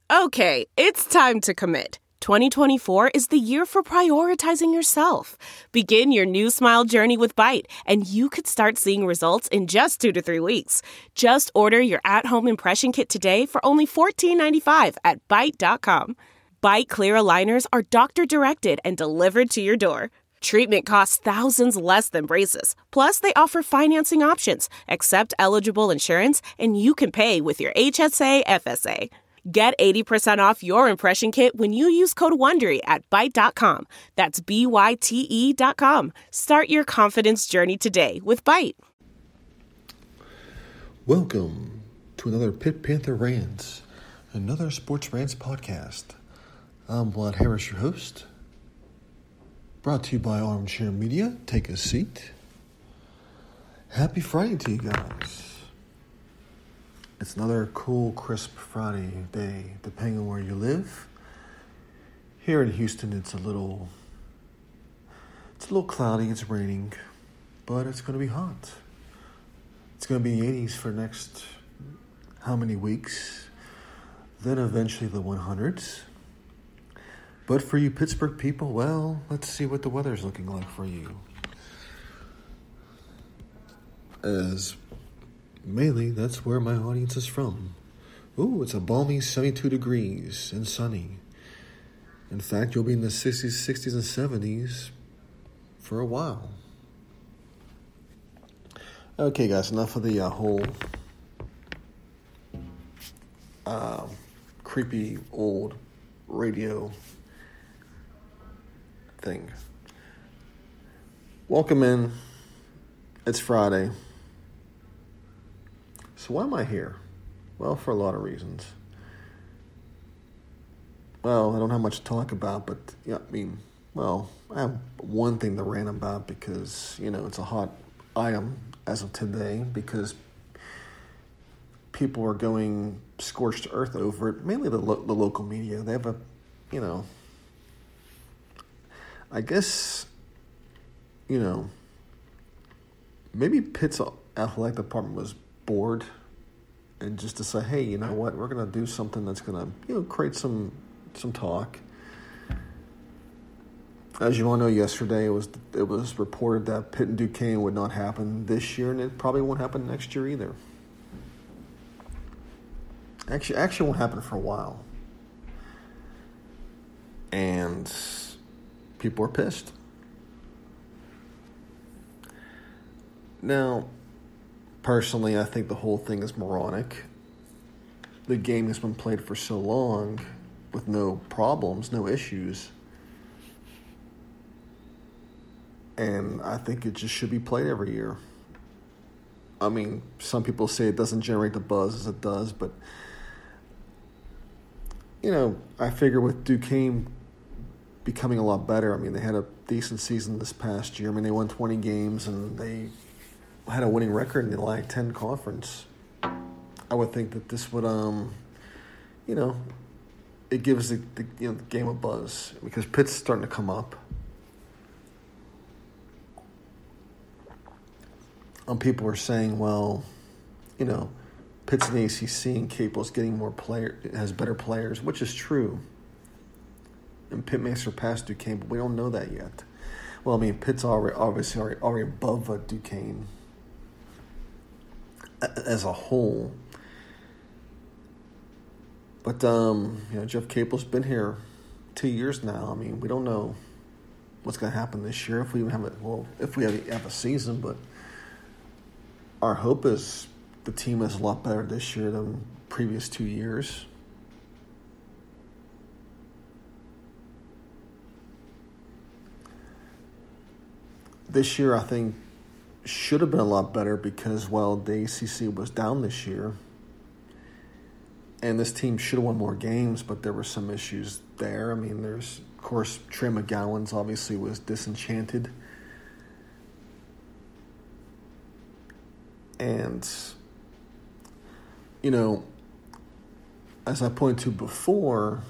Okay, it's time to commit. 2024 is the year for prioritizing yourself. Begin your new smile journey with Byte, and you could start seeing results in just 2 to 3 weeks. Just order your at-home impression kit today for only $14.95 at Byte.com. Byte Clear aligners are doctor-directed and delivered to your door. Treatment costs thousands less than braces. Plus, they offer financing options, accept eligible insurance, and you can pay with your HSA FSA. Get 80% off your impression kit when you use code WONDERY at Byte.com. That's BYTE.com. Start your confidence journey today with Byte. Welcome to another Pit Panther Rants, another Sports Rants podcast. I'm Vlad Harris, your host. Brought to you by Armchair Media. Take a seat. Happy Friday to you guys. It's another cool, crisp Friday day, depending on where you live. Here in Houston, it's a little cloudy, it's raining, but it's going to be hot. It's going to be 80s for the next how many weeks, then eventually the 100s. But for you Pittsburgh people, well, let's see what the weather's looking like for you. As mainly, that's where my audience is from. Ooh, it's a balmy 72 degrees and sunny. In fact, you'll be in the 60s and 70s for a while. Okay, guys, enough of the whole creepy old radio thing. Welcome in. It's Friday. So why am I here? Well, for a lot of reasons. Well, I don't have much to talk about, but yeah, I have one thing to rant about because, it's a hot item as of today because people are going scorched earth over it, mainly the local media. They have I guess, maybe Pitt's athletic department was bored and just to say, hey, you know what, we're going to do something that's going to, create some talk. As you all know, yesterday it was reported that Pitt and Duquesne would not happen this year, and it probably won't happen next year either. Actually won't happen for a while. And people are pissed. Now, personally, I think the whole thing is moronic. The game has been played for so long with no problems, no issues. And I think it just should be played every year. I mean, some people say it doesn't generate the buzz as it does, but, I figure with Duquesne becoming a lot better. I mean, they had a decent season this past year. I mean, they won 20 games and they had a winning record in the Atlantic 10 Conference. I would think that this would, it gives the game a buzz because Pitt's starting to come up. People are saying, well, Pitt's in the ACC and Capel's getting has better players, which is true. And Pitt may surpass Duquesne, but we don't know that yet. Well, I mean, Pitt's obviously already above Duquesne as a whole. But, Jeff Capel's been here 2 years now. I mean, we don't know what's going to happen this year if we have a season. But our hope is the team is a lot better this year than previous 2 years. This year, I think, should have been a lot better because, the ACC was down this year. And this team should have won more games, but there were some issues there. I mean, of course, Trey McGowan's obviously was disenchanted. And, as I pointed to before,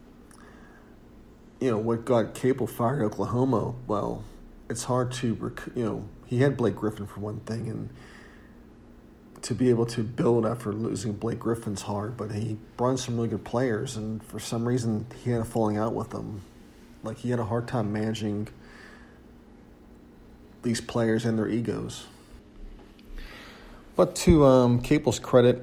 what got Capel fired at Oklahoma, it's hard to, he had Blake Griffin for one thing, and to be able to build after losing Blake Griffin's hard, but he brought in some really good players, and for some reason he had a falling out with them. Like, he had a hard time managing these players and their egos. But to Capel's credit,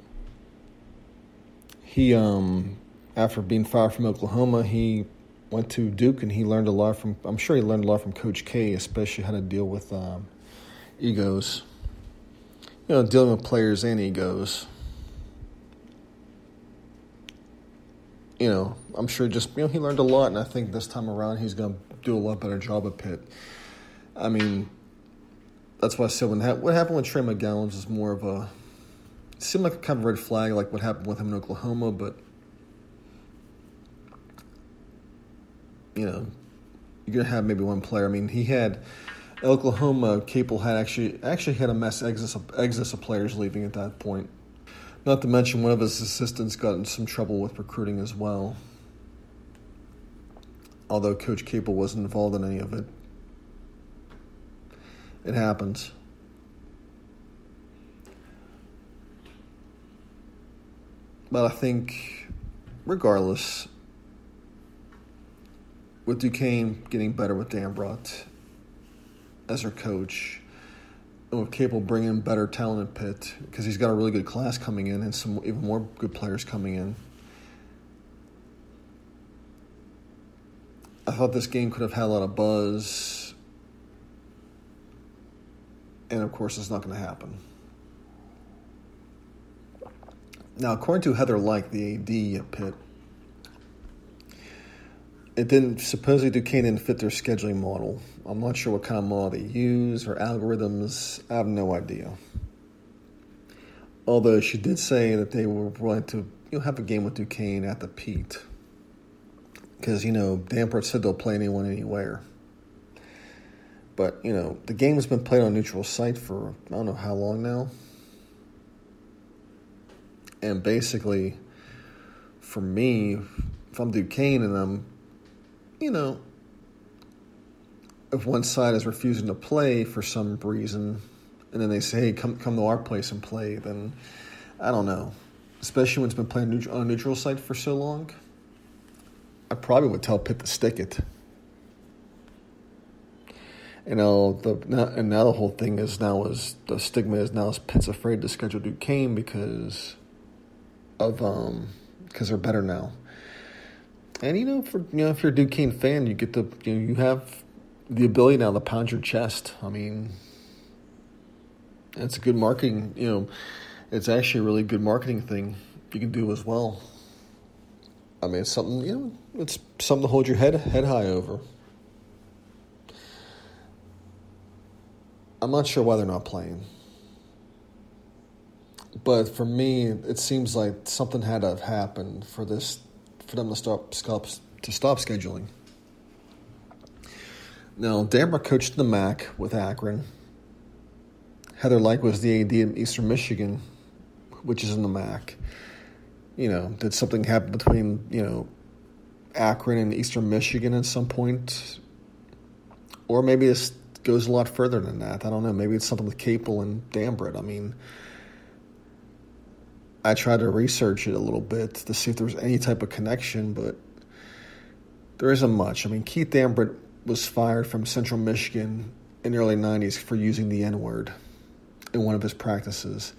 he, after being fired from Oklahoma, he went to Duke, and he learned a lot from, I'm sure he learned a lot from Coach K, especially how to deal with egos. Dealing with players and egos. I'm sure just, he learned a lot, and I think this time around he's going to do a lot better job at Pitt. I mean, that's why I said what happened with Trey McGowan is more of a, it seemed like a kind of red flag, like what happened with him in Oklahoma, but, you're going to have maybe one player. I mean, he had, Oklahoma, Capel had actually had a mass exodus of players leaving at that point. Not to mention one of his assistants got in some trouble with recruiting as well. Although Coach Capel wasn't involved in any of it. It happens. But I think, regardless, with Duquesne getting better with Dambrot as her coach, and with Capel bringing in better talent at Pitt, because he's got a really good class coming in and some even more good players coming in. I thought this game could have had a lot of buzz, and of course it's not going to happen. Now, according to Heather Lyke, the AD at Pitt, supposedly Duquesne didn't fit their scheduling model. I'm not sure what kind of model they use or algorithms. I have no idea. Although she did say that they were willing to have a game with Duquesne at the Pete. Because, Dambrot said they'll play anyone anywhere. But, the game has been played on a neutral site for I don't know how long now. And basically, for me, if I'm Duquesne and I'm if one side is refusing to play for some reason, and then they say, hey, come to our place and play, then I don't know. Especially when it's been playing on a neutral site for so long, I probably would tell Pitt to stick it. And now the whole thing is the stigma is now Pitt's afraid to schedule Duquesne because they're better now. And if you're a Duquesne fan, you get you have the ability now to pound your chest. I mean, it's a good marketing. It's actually a really good marketing thing you can do as well. I mean, it's something. It's something to hold your head high over. I'm not sure why they're not playing, but for me, it seems like something had to have happened for them to stop scheduling. Now, Dambrot coached the MAC with Akron. Heather Lyke was the AD in Eastern Michigan, which is in the MAC. Did something happen between, Akron and Eastern Michigan at some point? Or maybe this goes a lot further than that. I don't know. Maybe it's something with Capel and Dambrot. I mean, I tried to research it a little bit to see if there was any type of connection, but there isn't much. I mean, Keith Dambrot was fired from Central Michigan in the early 90s for using the N-word in one of his practices.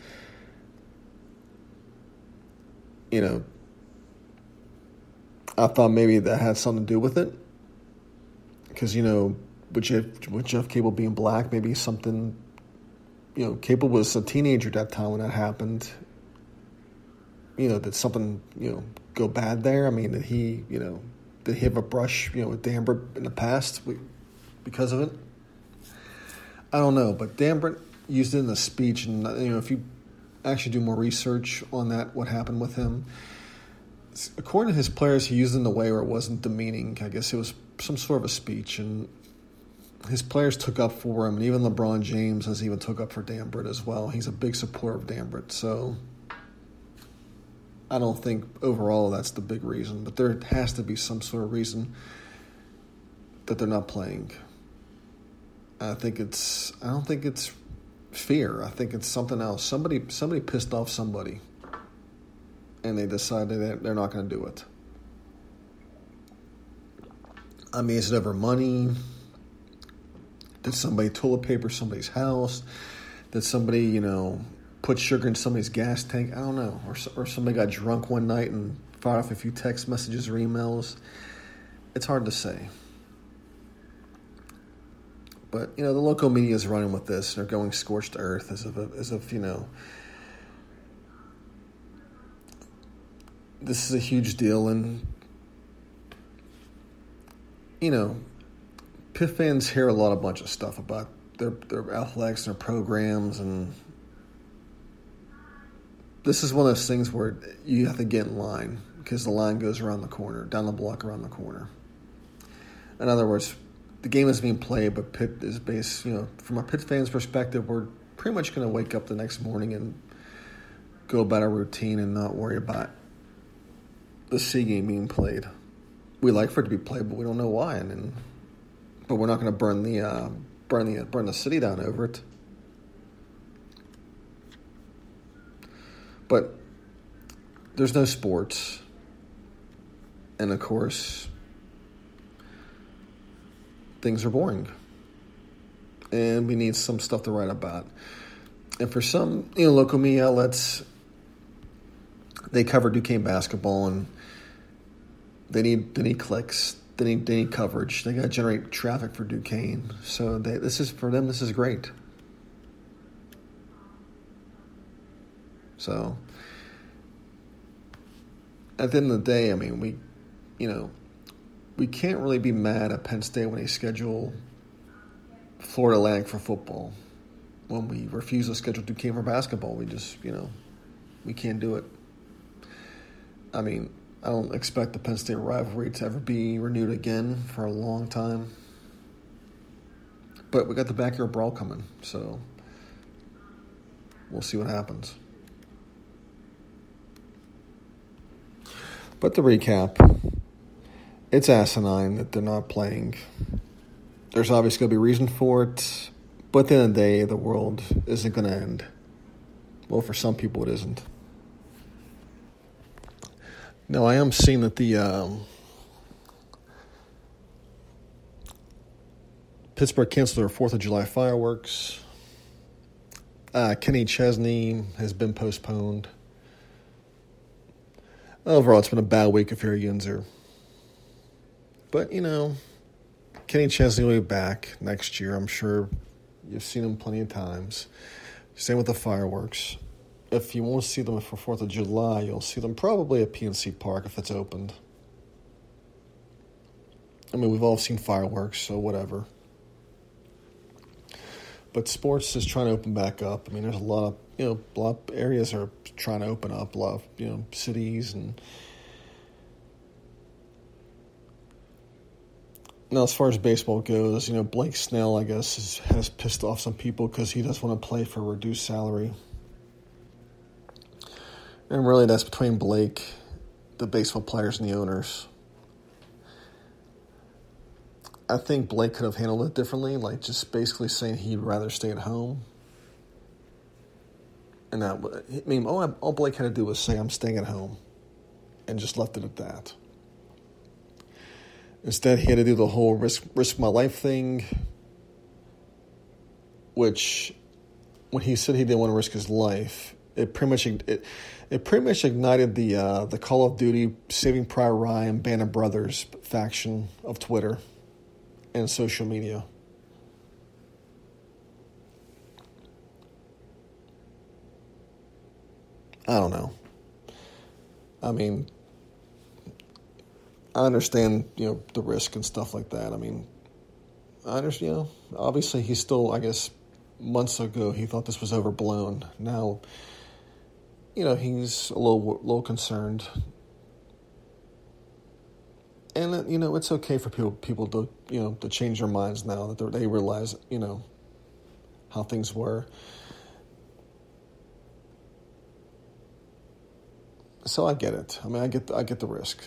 I thought maybe that had something to do with it. Because, with Jeff Capel being black, maybe something, Capel was a teenager at that time when that happened. Did something, go bad there? I mean, did he have a brush, with Dambrot in the past because of it? I don't know, but Dambrot used it in the speech, and, if you actually do more research on that, what happened with him, according to his players, he used it in a way where it wasn't demeaning. I guess it was some sort of a speech, and his players took up for him, and even LeBron James has even took up for Dambrot as well. He's a big supporter of Dambrot, so I don't think overall that's the big reason, but there has to be some sort of reason that they're not playing. I don't think it's fear. I think it's something else. Somebody pissed off somebody, and they decided that they're not going to do it. I mean, is it over money? Did somebody toilet paper somebody's house? Did somebody, put sugar in somebody's gas tank? I don't know. Or somebody got drunk one night and fired off a few text messages or emails. It's hard to say. But, the local media is running with this. They're going scorched earth as if this is a huge deal. And, Pitt fans hear a bunch of stuff about their athletics and their programs. And this is one of those things where you have to get in line because the line goes around the corner, down the block around the corner. In other words, the game is being played, but Pitt is based, from a Pitt fan's perspective, we're pretty much going to wake up the next morning and go about our routine and not worry about the C game being played. We like for it to be played, but we don't know why. But we're not going to burn the city down over it. But there's no sports, and of course, things are boring, and we need some stuff to write about. And for some, local media outlets, they cover Duquesne basketball, and they need clicks, they need coverage. They got to generate traffic for Duquesne. So this is great. So at the end of the day, I mean, we can't really be mad at Penn State when they schedule Florida Atlantic for football. When we refuse to schedule Duquesne for basketball, we just, we can't do it. I mean, I don't expect the Penn State rivalry to ever be renewed again for a long time. But we got the backyard brawl coming, so we'll see what happens. But to recap, it's asinine that they're not playing. There's obviously going to be a reason for it, but at the end of the day, the world isn't going to end. Well, for some people, it isn't. Now, I am seeing that the Pittsburgh canceled their 4th of July fireworks. Kenny Chesney has been postponed. Overall, it's been a bad week if you're a Yinzer. But, Kenny Chesney will be back next year. I'm sure you've seen him plenty of times. Same with the fireworks. If you won't see them for 4th of July, you'll see them probably at PNC Park if it's opened. I mean, we've all seen fireworks, so whatever. But sports is trying to open back up. I mean, there's a lot of areas are trying to open up, a lot of, cities. And now, as far as baseball goes, Blake Snell, I guess, has pissed off some people because he doesn't want to play for a reduced salary. And really, that's between Blake, the baseball players, and the owners. I think Blake could have handled it differently, like just basically saying he'd rather stay at home. And all Blake had to do was say, I'm staying at home, and just left it at that. Instead, he had to do the whole risk my life thing, which, when he said he didn't want to risk his life, it pretty much ignited the Call of Duty Saving Private Ryan Band of Brothers faction of Twitter and social media. I don't know. I mean, I understand, the risk and stuff like that. I mean, I understand, obviously he's still, I guess, months ago he thought this was overblown. Now, he's a little concerned. And, it's okay for people to, to change their minds now that they realize, how things were. So I get it. I mean, I get the risk.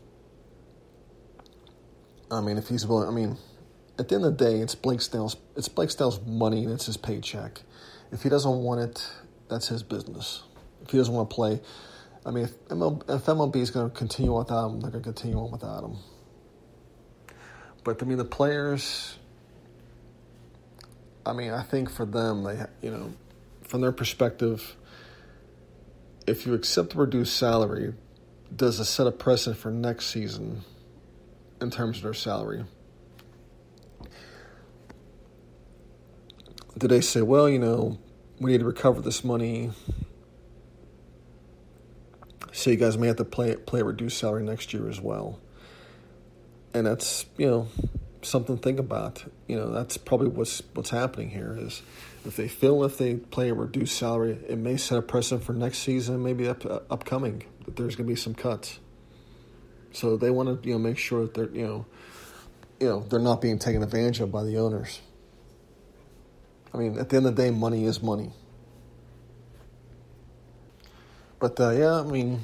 I mean, if he's willing, at the end of the day, it's Blake Snell's money and it's his paycheck. If he doesn't want it, that's his business. If he doesn't want to play, I mean, if MLB is going to continue without him, they're going to continue on without him. But, I mean, the players, I mean, I think for them, from their perspective, if you accept the reduced salary, does it set a precedent for next season in terms of their salary? Do they say, well, we need to recover this money, so you guys may have to play a reduced salary next year as well? And that's, something to think about. That's probably what's happening here is if they play a reduced salary, it may set a precedent for next season, maybe upcoming, that there's going to be some cuts. So they want to, make sure that they're, they're not being taken advantage of by the owners. I mean, at the end of the day, money is money. But, I mean,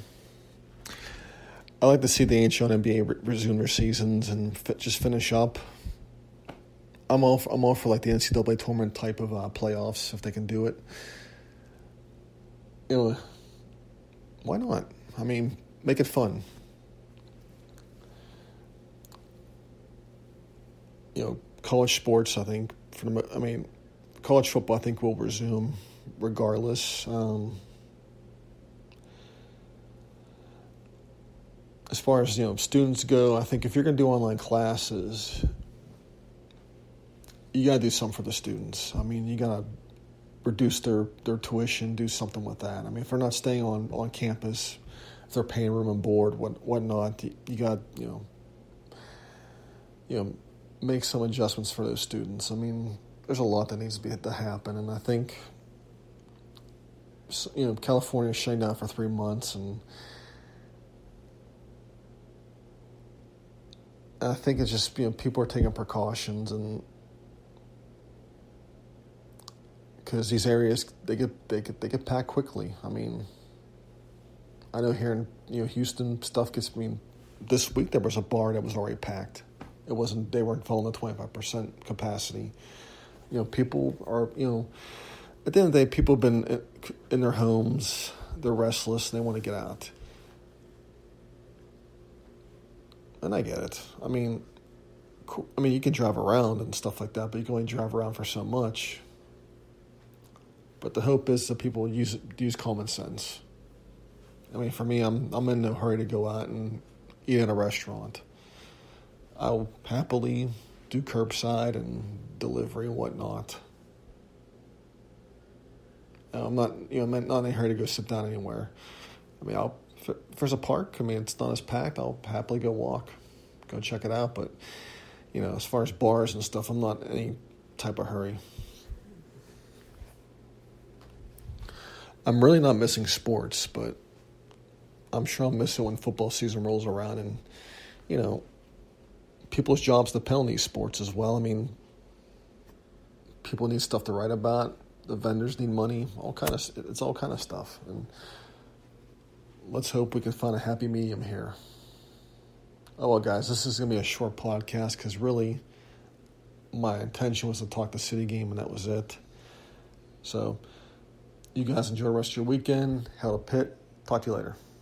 I like to see the NHL and NBA resume their seasons and just finish up. I'm all for like the NCAA tournament type of playoffs if they can do it. Why not? I mean, make it fun. College sports, I think, college football, I think, will resume regardless. As far as, students go, I think if you're going to do online classes, you got to do something for the students. I mean, you got to reduce their tuition, do something with that. I mean, if they're not staying on campus, if they're paying room and board, whatnot, you got, make some adjustments for those students. I mean, there's a lot that needs to happen, and I think, California shut down for 3 months, and I think it's just, people are taking precautions, and because these areas, they get packed quickly. I mean, I know here in, Houston, stuff gets, this week there was a bar that was already packed. They weren't filling the 25% capacity. People are, at the end of the day, people have been in their homes, they're restless, and they want to get out. And I get it. I mean, you can drive around and stuff like that, but you can only drive around for so much. But the hope is that people use common sense. I mean, for me, I'm in no hurry to go out and eat at a restaurant. I'll happily do curbside and delivery and whatnot. I'm not in a hurry to go sit down anywhere. I mean, if there's a park, it's not as packed, I'll happily go walk, go check it out. But, as far as bars and stuff, I'm not in any type of hurry. I'm really not missing sports, but I'm sure I'll miss it when football season rolls around and, people's jobs depend on these sports as well. I mean, people need stuff to write about. The vendors need money. It's all kind of stuff. And let's hope we can find a happy medium here. Oh, well, guys, this is going to be a short podcast because really my intention was to talk the City game, and that was it. So you guys enjoy the rest of your weekend. Hail to Pitt. Talk to you later.